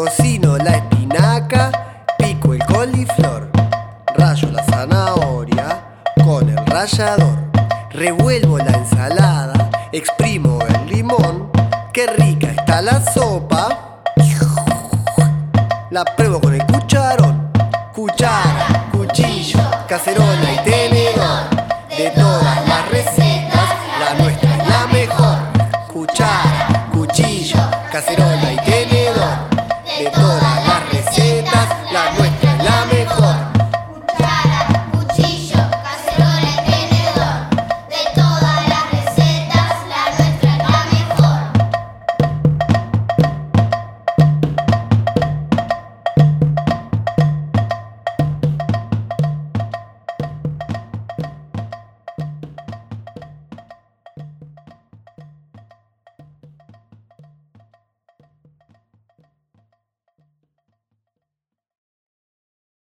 Cocino la espinaca, pico el coliflor, rayo la zanahoria con el rallador, revuelvo la ensalada, exprimo el limón, qué rica está la sopa, la pruebo con el cucharón, cuchara, cuchillo, cacerola y tenedor, de todas